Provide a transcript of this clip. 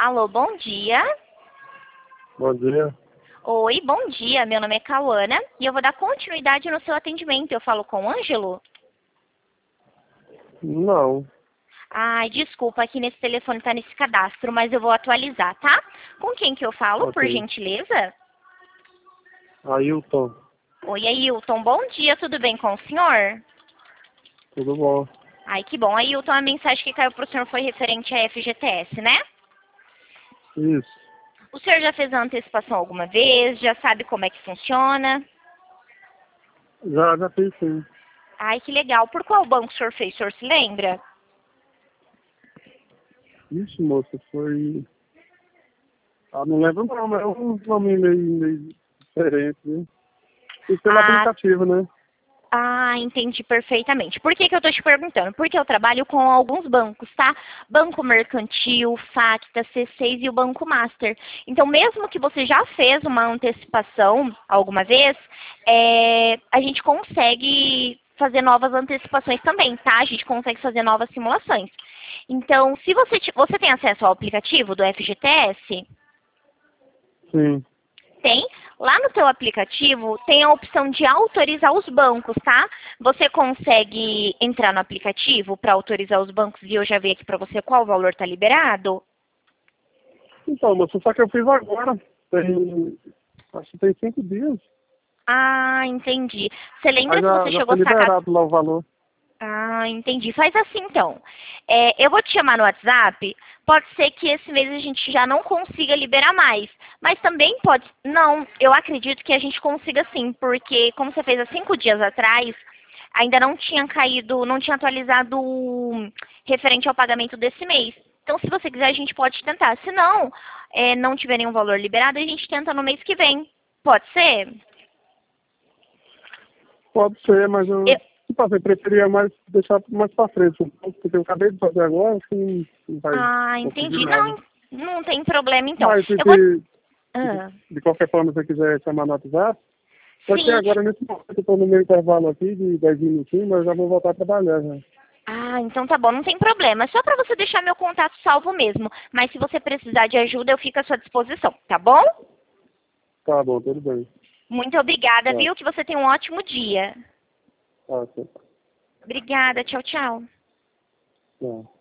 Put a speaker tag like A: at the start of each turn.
A: Alô, bom dia.
B: Bom dia.
A: Oi, bom dia. Meu nome é Cauana e eu vou dar continuidade no seu atendimento. Eu falo com o Ângelo?
B: Não.
A: Ai, desculpa, aqui nesse telefone tá nesse cadastro, mas eu vou atualizar, tá? Com quem que eu falo, por
B: Ok.
A: gentileza?
B: Ailton,
A: Oi, Ailton. Bom dia, tudo bem com o senhor?
B: tudo bom?
A: Ai, que bom. Ailton, a mensagem que caiu pro senhor foi referente à FGTS, né?
B: Isso.
A: O senhor já fez a antecipação alguma vez? Já sabe como é que funciona?
B: Já fiz sim.
A: Ai, que legal. Por qual banco o senhor fez? O senhor se lembra?
B: Ixi, moça, foi... Ah, não lembro não, mas é um nome meio diferente, viu? Fiz pelo
A: Ah,
B: aplicativo, né?
A: entendi perfeitamente. Por que que eu tô te perguntando? Porque eu trabalho com alguns bancos, tá? Banco Mercantil, Facta, C6 e o Banco Master. Então, mesmo que você já fez uma antecipação alguma vez, a gente consegue fazer novas antecipações também, tá? A gente consegue fazer novas simulações. Então, se você tem acesso ao aplicativo do FGTS?
B: Sim.
A: Tem. Lá no teu aplicativo tem a opção de autorizar os bancos, tá? Você consegue entrar no aplicativo para autorizar os bancos e eu já vi aqui para você qual o valor está liberado?
B: Então, moça, só que eu fiz agora. Acho que tem 5 dias.
A: Ah, entendi. Você lembra
B: Mas
A: se você
B: já
A: chegou
B: foi
A: a sacar?
B: liberado lá o valor.
A: Ah, entendi. Faz assim então. Eu vou te chamar no WhatsApp. Pode ser que esse mês a gente já não consiga liberar mais. Mas também pode. Não, eu acredito que a gente consiga sim, porque como você fez há 5 dias atrás, ainda não tinha caído, não tinha atualizado referente ao pagamento desse mês. Então, se você quiser, a gente pode tentar. Se não, não tiver nenhum valor liberado, a gente tenta no mês que vem. Pode ser?
B: Pode ser, mas
A: Eu-
B: tipo assim, preferia mais deixar mais pra frente. Porque eu acabei de fazer agora, acho que não vai conseguir
A: entendi.
B: nada.
A: Não, não tem problema então.
B: Mas
A: Eu vou.
B: se
A: Ah,
B: de qualquer forma você quiser chamar no WhatsApp, só que
A: sim.
B: agora nesse momento eu estou no meu intervalo aqui de 10 minutinhos, mas já vou voltar a trabalhar já.
A: Então tá bom, não tem problema. É só pra você deixar meu contato salvo mesmo. Mas se você precisar de ajuda, eu fico à sua disposição, tá bom?
B: Tá bom, tudo bem.
A: Muito obrigada,
B: Tá,
A: viu? Que você tenha um ótimo dia.
B: tá, tá.
A: Obrigada, tchau, tchau.
B: Tá.